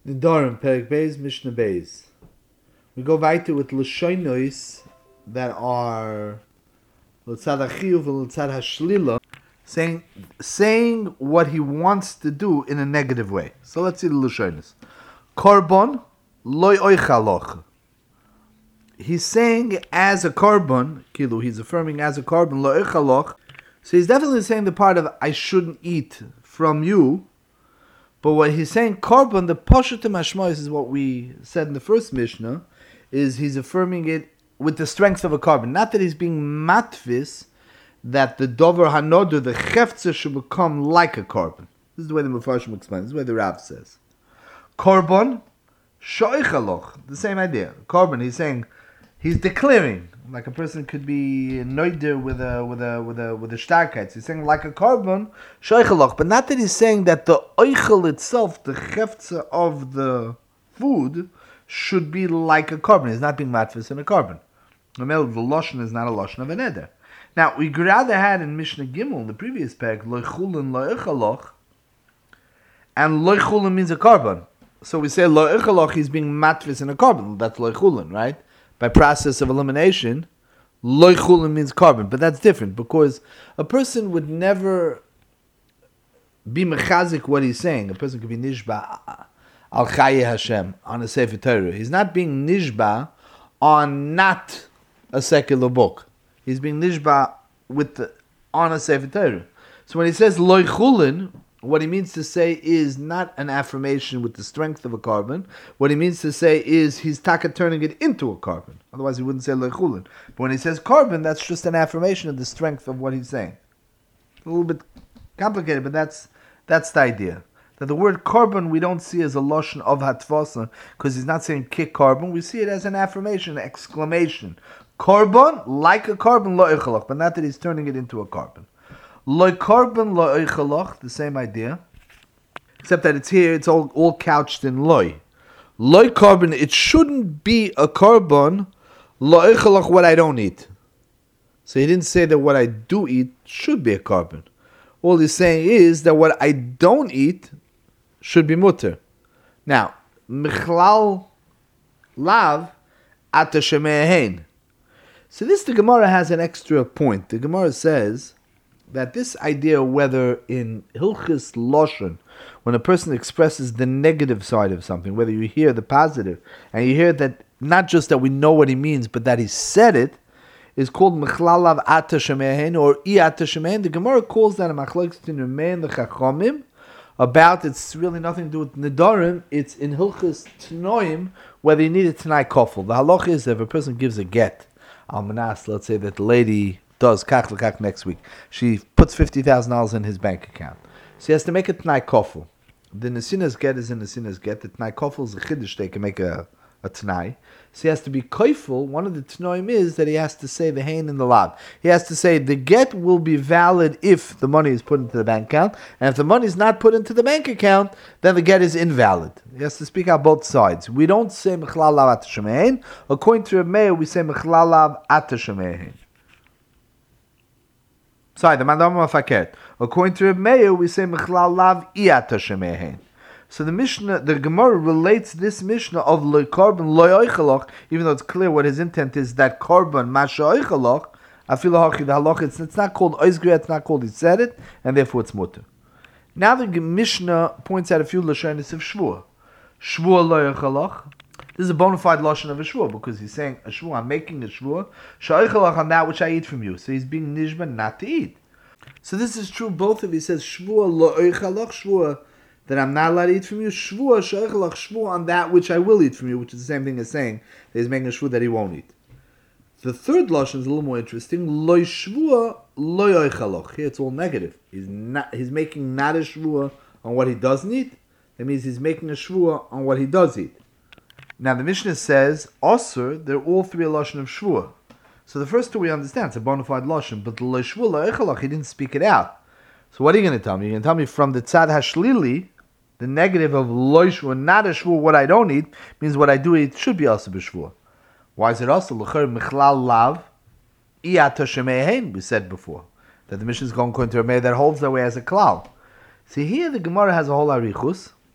Nidarim, Perek Beis, Mishnah Beis. We go weiter with Lashonos that are L'tzad HaChiyuv and L'tzad HaShlila, saying what he wants to do in a negative way. So let's see the Lashonos. Korban, loy oichaloch. He's saying as a korban, kilu, he's affirming as a korban, loy oichaloch. So he's definitely saying the part of I shouldn't eat from you. But what he's saying, korban, the poshetim hashmois is what we said in the first Mishnah, is he's affirming it with the strength of a korban. Not that he's being matvis, that the dover hanoder, the chefzer, should become like a korban. This is the way the Mefarshim explains. This is the way the Rav says. Korban, shoichaloch, the same idea. Korban, he's saying, he's declaring, like a person could be noider with a starkheit. He's saying like a korban, shoichaloch, but not that he's saying that the oichel itself, the chefzer of the food, should be like a korban. He's not being matfis in a korban. The lashon is not a lashon of an eder. Now we rather had in Mishnah Gimel, the previous parak, loichulin loichaloch, and loichulin means a korban. So we say loichaloch, he's being matfis in a korban. That's loichulin, right? By process of elimination, loichulin means korban, but that's different because a person would never be mechazik what he's saying. A person could be nishba al chaye Hashem on a Sefer Torah. He's not being nishba on not a secular book. He's being nishba on a Sefer Torah. So when he says loichulin, what he means to say is not an affirmation with the strength of a korban. What he means to say is he's taka turning it into a korban. Otherwise he wouldn't say loichulin. But when he says korban, that's just an affirmation of the strength of what he's saying. A little bit complicated, but that's the idea. That the word korban we don't see as a lashon of hatvasa, because he's not saying kick korban. We see it as an affirmation, an exclamation. Korban, like a korban, lo'ichalach, but not that he's turning it into a korban. Loy korban lo'ichalach, the same idea, except that it's all couched in loy. Loy korban, it shouldn't be a korban, lo'ichalach, what I don't eat. So he didn't say that what I do eat should be a korban. All he's saying is that what I don't eat should be mutter. Now, michlal lav ata sheme'ehen. So the Gemara has an extra point. The Gemara says that this idea, whether in Hilchis Lashon, when a person expresses the negative side of something, whether you hear the positive, and you hear that not just that we know what he means, but that he said it, is called Mechlalav Ata Shemehen or I Ata Shemehen. The Gemara calls that a machlokes between Rameh and the Chachamim about it's really nothing to do with Nidarim, it's in Hilchis Tnoim, whether you need a Tanai Kofel. The halach is that if a person gives a get, Almanas, let's say that the lady does kach l'kach next week, she puts $50,000 in his bank account. So he has to make a Tanai Kofel. The Nesinas get is a Nesinas get. The Tanai Kofel is a Chiddush, they can make a Tanai. So he has to be koifel. One of the Tanoim is that he has to say the hain and the lav. He has to say the get will be valid if the money is put into the bank account, and if the money is not put into the bank account, then the get is invalid. He has to speak out both sides. We don't say mechlal lav ata shemein. According to Reb Meir, we say mechlal lav ata shemein. Sorry, the Mandam Mafaket. According to Reb Meir, we say mechlal lav I ata shemein. So the Mishnah, the Gemara relates this Mishnah of loy korban loy oichalach, even though it's clear what his intent is that korban masha oichalach, afilu hachi the halach, it's not called oizgri, it's not called he said it, and therefore it's mutter. Now the Mishnah points out a few lashonos of shvua. Shvua loy oichalach. This is a bona fide lashon of a shvua because he's saying a shvua, I'm making a shvua, sha'oichalach on that which I eat from you. So he's being nishba not to eat. So this is true both of. He says shvua loy oichalach, shvua that I'm not allowed to eat from you, shvua she'echalach, shvua on that which I will eat from you, which is the same thing as saying that he's making a shvua that he won't eat. The third lashon is a little more interesting. Loy shvua, loy oichalach. Here it's all negative. He's making not a shvua on what he doesn't eat. That means he's making a shvua on what he does eat. Now the Mishnah says, osur, they're all three a lashon of shvua. So the first two we understand, it's a bona fide lashon, but loy shvua, loy oichalach, he didn't speak it out. So what are you going to tell me? You're going to tell me from the tzad hashlili, the negative of loy shvua, not a shvua, what I don't eat, means what I do eat should be also b'shvua. Why is it also? L'cher michlal lav, iyata shemehen, we said before. That the Mishnah is going to Reb Meir that holds that way as a klal. See, here the Gemara has a whole arichus,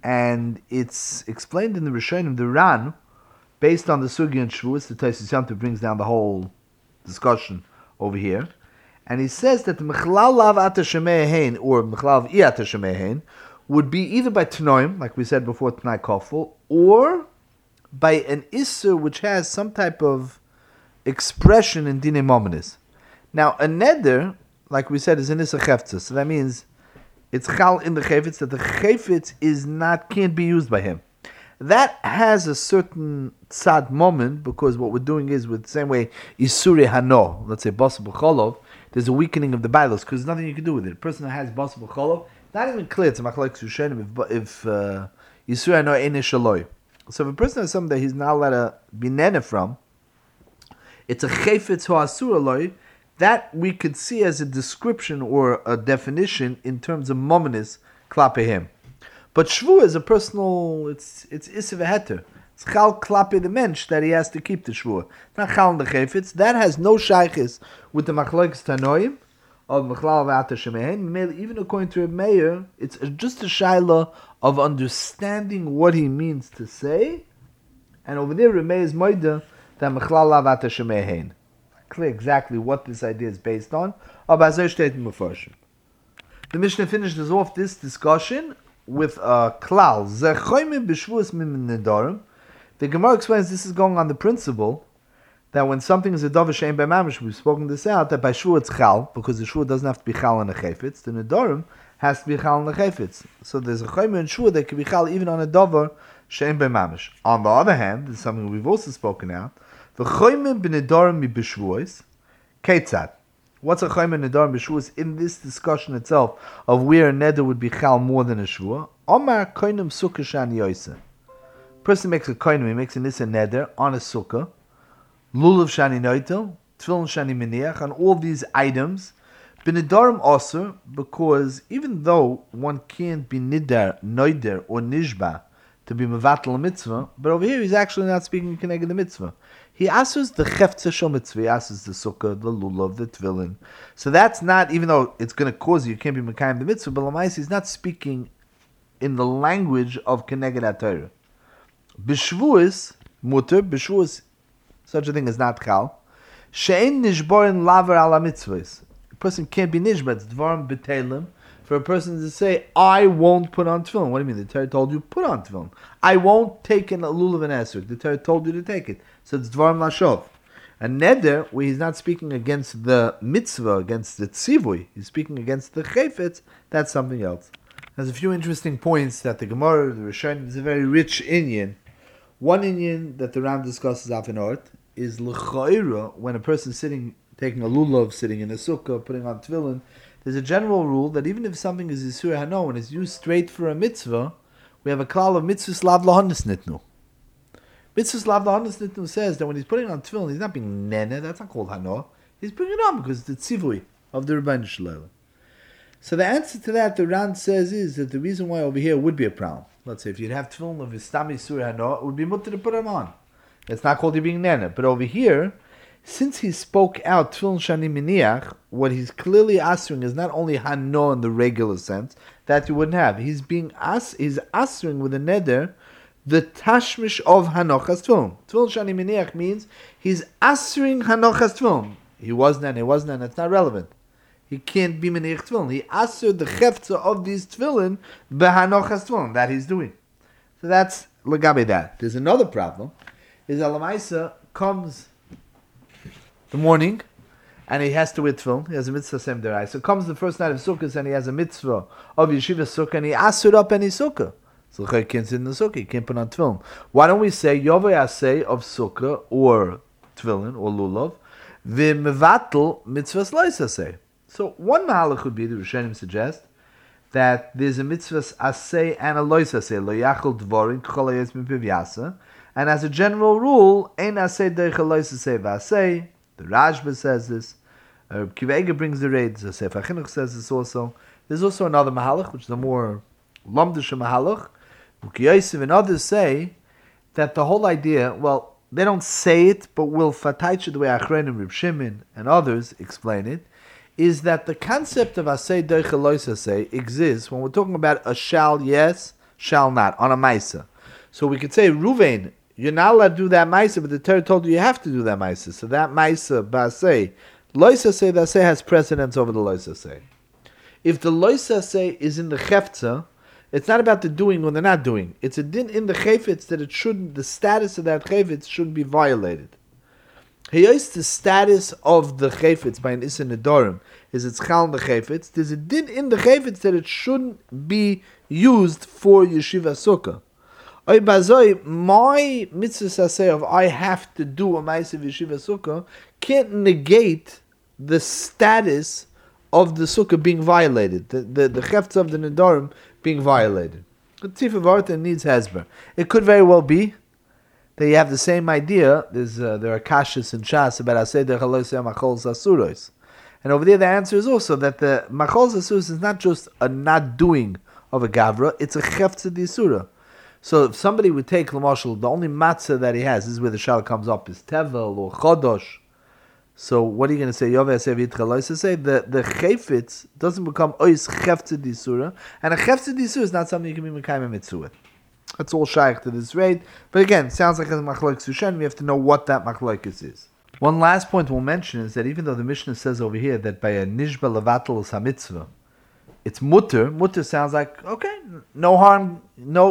and it's explained in the Rishonim, the Ran, based on the Sugi and Shavuos. The Tosfos Yom brings down the whole discussion over here, and he says that the Mechlal Lav Ata Shemei or Mechlal Lav I Ata Shemei would be either by Tanoim, like we said before, Tanai Kofel, or by an Isser which has some type of expression in Dinei Mominis. Now, a Neder, like we said, is an Isser Cheftzah, so that means it's Chal in the Chefetz, that the Chefetz can't be used by him. That has a certain tzad moment, because what we're doing is, with the same way, Isuri Hano, let's say Basar B'Cholov, there's a weakening of the Bailos, because there's nothing you can do with it. A person that has Basar B'Cholov, not even clear, it's a Machlek Sushenim, if Isuri Hano Ein Shaloi. So if a person has something that he's not allowed to be nene from, it's a Chefetz Ho Asur Aloi, that we could see as a description or a definition in terms of Mominis Klape him. But Shvu is a personal, it's Issa V'Heter. It's Chal Klape the mensch that he has to keep the Shvu. Not Chal in the Chefetz. That has no shaykhis with the Machlokes Tanoim of Mechlal V'Ata Shemehen. Even according to Reb Meir, it's just a shayla of understanding what he means to say. And over there, Reb Meir is Moida that Mechlal V'Ata Shemehen. Clear exactly what this idea is based on. The Mishnah finishes off this discussion with a klal. The Gemara explains this is going on the principle that when something is a davar she'ein by mamish, we've spoken this out, that by shvu it's chal, because the shvu doesn't have to be chal on a chayfetz, the nedarim has to be chal on a chayfetz. So there's a chaymer in shvu that can be chal even on a davar she'ein by mamish. On the other hand, this is something we've also spoken out, the chaymer b'nedarim mi b'shvuos, ketzad. What's a chaymer nedarim b'shvuos in this discussion itself of where a neder would be chal more than a shvua? Omar koinem sukkah shani yoyse. Person makes a koinem, he makes an issa neder on a sukkah, lulav shani noitel, tefillin shani miniach, on all these items, b'nedarim also, because even though one can't be nidar, noider, or nishba to be mevatel a mitzvah, but over here he's actually not speaking connected the mitzvah. He asks the cheftzah shel mitzvah, he asks the sukkah, the lulav, the tefillin. So that's not, even though it's going to cause you can't be mekayim the mitzvah, but lamais he's not speaking in the language of connected HaTorah. B'shvuos muter, b'shvuos, such a thing is not chal. She'en nishborin laver ala mitzvahs. A person can't be nishba, it's dvarim b'telim, for a person to say, I won't put on tefillin. What do you mean? The Torah told you put on tefillin. I won't take in a lulav and esrog. The Torah told you to take it. So it's dvarim lashov. A neder, where he's not speaking against the mitzvah, against the tzivui, he's speaking against the chayfetz, that's something else. There's a few interesting points that the Gemara, the Rishonim, is a very rich inyan. One inyan that the Ram discusses Afinort is l'chayra, when a person is sitting, taking a lulav, sitting in a sukkah, putting on tefillin, there's a general rule that even if something is Yisur Hano and is used straight for a mitzvah, we have a klal of mitzvah lav lahanis nitnu. Mitzvah lav lahanis nitnu says that when he's putting on tefillin, he's not being nene, that's not called Hano. He's putting it on because it's the tzivui of the Rebbeinu Shalom. So the answer to that, the Ran says, is that the reason why over here would be a problem. Let's say if you'd have tefillin of Istam Yisur Hano, it would be mutter to put them on. It's not called you being nene. But over here, since he spoke out tefillin shani miniach, what he's clearly answering is not only hano in the regular sense that you wouldn't have. He's answering with a neder the tashmish of hanochas tefillin. Tefillin shani miniach means he's answering hanochas tefillin. He wasn't, it's not relevant. He can't be miniach tefillin. He answered the cheftzah of these tefillin behanochas tefillin that he's doing. So that's legabe that. There's another problem. Is Alamaisa comes the morning, and he has to wear tefillin. He has a mitzvah sem derai. So comes the first night of Sukkot, and he has a mitzvah of yeshiva sukkah, and he asur up any sukkah. So he can't sit in the sukkah. He can't put on tefillin. Why don't we say yovei asay of sukkah or tefillin or lulav v'mevatel mitzvahs lois asay. So one mahalach would be, the Rishonim suggest, that there's a mitzvahs asay and a lois asay lo yachol dvorin k'chol hayos mipivyasa, and as a general rule, ein asay deichel lois asay v'asay. The Rashba says this. Kiva Eger brings the raid. The Sefer HaChinuch says this also. There's also another mahalach, which is a more lamdish mahalach. Ukiyosiv and others say that the whole idea, well, they don't say it, but will fataycha the way Achronim, Reb Shimon, and others explain it, is that the concept of asay deichel lois asay exists when we're talking about a shal yes, shall not, on a Maisa. So we could say, Ruvain, you're not allowed to do that Maisa, but the Torah told you have to do that Maisa. So that Maisa, Basei, Loisasei, Basei has precedence over the Loisasei. If the Loisasei is in the Cheftza, it's not about the doing when they're not doing. It's a din in the Chayfetz that it shouldn't, the status of that Chayfetz shouldn't be violated. Here's the status of the Chayfetz by an Issa Nedorim is it's Chal in the Chayfetz. There's a din in the Chayfetz that it shouldn't be used for Yeshiva Sukkah. Oy bazoi, my mitzvah say of I have to do a Ma'aseh Yeshiva Sukkah can't negate the status of the Sukkah being violated, the Cheftz of the Nedorim being violated. The Tif of Arta needs Hezber. It could very well be that you have the same idea. There are kashas in Shas about Aseder Chaloisei Machol Zasuros. And over there the answer is also that the Machol Zasuros is not just a not doing of a Gavra, it's a Cheftz of the Yisura. So if somebody would take Lamashal, the only matzah that he has, this is where the shal comes up, is Tevel or Chodosh. So what are you going to say? Yoveh Asev Yitcha Lois say the Chayfetz doesn't become Ois Cheftz of the Yisura, and a Cheftz of the Yisura is not something you can be Mekayim Mitzvah with. That's all shaykh to this raid. But again, it sounds like a machlokes sushen. We have to know what that machlokes is. One last point we'll mention is that even though the Mishnah says over here that by a nishba levatel hamitzvah, it's mutter. Mutter sounds like okay, no harm,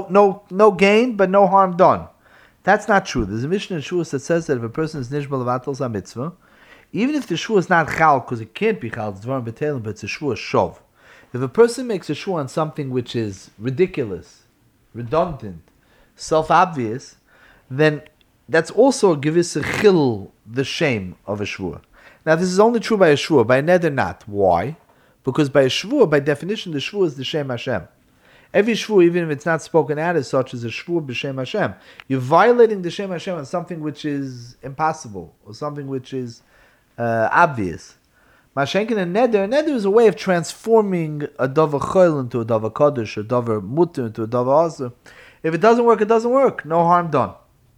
no gain, but no harm done. That's not true. There's a Mishnah in Shuas that says that if a person is nishba levatel hamitzvah, even if the shua is not chal, because it can't be chal, it's dvarim betelim, but it's a shua shov. If a person makes a shua on something which is ridiculous, redundant, self-obvious, then that's also a givis chil, the shame of a shvua. Now this is only true by a shvua, by a neder not. Why? Because by a shvua, by definition, the shvua is the shem Hashem. Every shvua, even if it's not spoken out as such, is a shvua b'shem Hashem. You're violating the shem Hashem on something which is impossible, or something which is obvious. Mashenkin and neder is a way of transforming a davar chol into a davar kodesh, a davar mutter into a davar aser. If it doesn't work, it doesn't work. No harm done.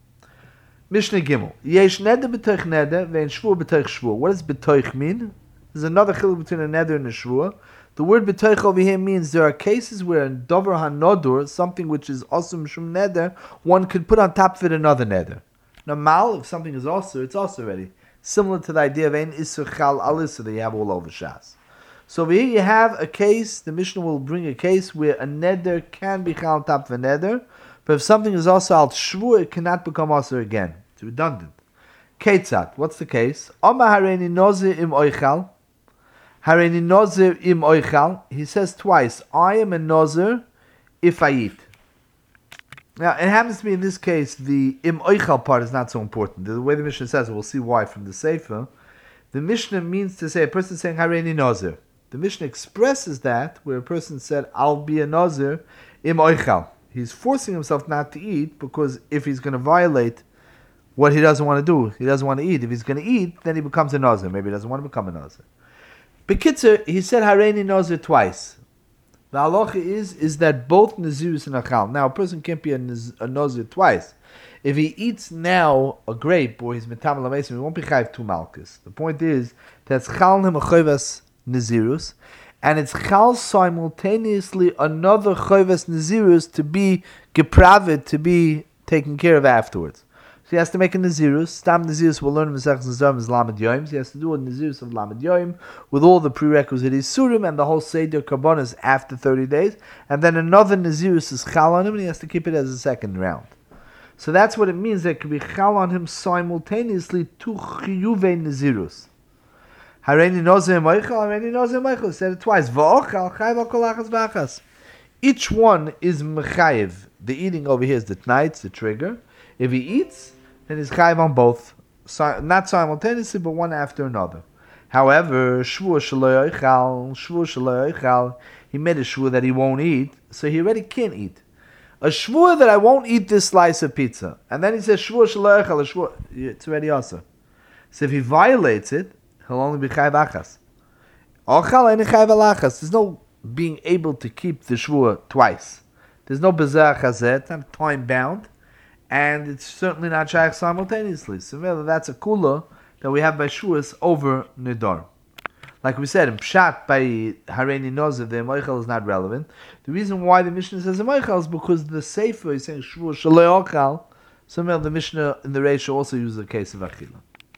Mishnah Gimel. Yesh neder b'toich neder, ve'en shvur b'toich shvur. What does b'toich mean? There's another chiluk between a neder and a shvur. The word b'toich over here means there are cases where in davar hanodur, something which is also mishum neder, one could put on top of it another neder. Normal, if something is also, it's also already. Similar to the idea of ein isur chal alisa that you have all over Shas. So over here you have a case, the Mishnah will bring a case where a neder can be chal on top of a neder, but if something is also al shvur, it cannot become also again. It's redundant. Ketzat, what's the case? Oma hareini nozir im oichal. Hareini nozir im oichal. He says twice, I am a nozir if I eat. Now, it happens to be in this case, the im oichal part is not so important. The way the Mishnah says it, we'll see why from the Sefer. The Mishnah means to say a person saying hareini nozir. The Mishnah expresses that where a person said, I'll be a nozir im oichal. He's forcing himself not to eat because if he's going to violate what he doesn't want to do, he doesn't want to eat. If he's going to eat, then he becomes a nazir. Maybe he doesn't want to become a nazir. Bekitzer, he said hareini nazir twice. The halacha is that both nazirus and achal. Now, a person can't be a nazir twice. If he eats now a grape or he's metam l'mesim, he won't be chayiv two malchus. The point is that's chal him a chayvas nazirus, and it's chal simultaneously another chayvas nazirus to be gepravid, to be taken care of afterwards. So he has to make a Nazirus. Stam Nazirus will learn Mesech Nazarim is Lamed Yoim. So he has to do a Nazirus of Lamed Yoim with all the prerequisite Isurim and the whole Seder Karbonis after 30 days. And then another Nazirus is Chal on him and he has to keep it as a second round. So that's what it means. There could be Chal on him simultaneously two Chiyuve Nazirus. Hareini Nozir Moichel, Hareini Nozir Moichel. He said it twice. V'ochal, Chayiv al kol achas v'achas. Each one is Mechayiv. The eating over here is the tnight, it's the trigger. If he eats, then he's chayiv on both, not simultaneously, but one after another. However, shvur shelo yochal, he made a shvur that he won't eat, so he already can't eat. A shvur that I won't eat this slice of pizza, and then he says shvur shelo yochal, it's already also. So if he violates it, he'll only be chayiv achas. Ochal and chayiv alachas. There's no being able to keep the shvur twice. There's no bezeh chazeh. It's not time bound. And it's certainly not shaykh simultaneously. So really, that's a kula that we have by Shuas over Nidar. Like we said, in Pshat by Hareini Noziv, the Moichel is not relevant. The reason why the Mishnah says a Moichel is because the Sefer is saying Shvu Shalei Ochal. Somehow the Mishnah in the Reisha also uses the case of Achila.